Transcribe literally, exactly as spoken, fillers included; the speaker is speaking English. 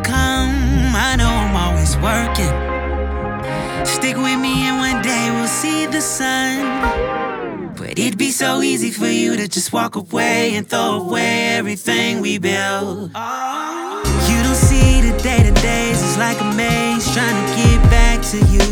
come, I know I'm always working. Stick with me and one day we'll see the sun. But it'd be so easy for you to just walk away and throw away everything we built. You don't see the day-to-days, it's like a maze trying to get back to you.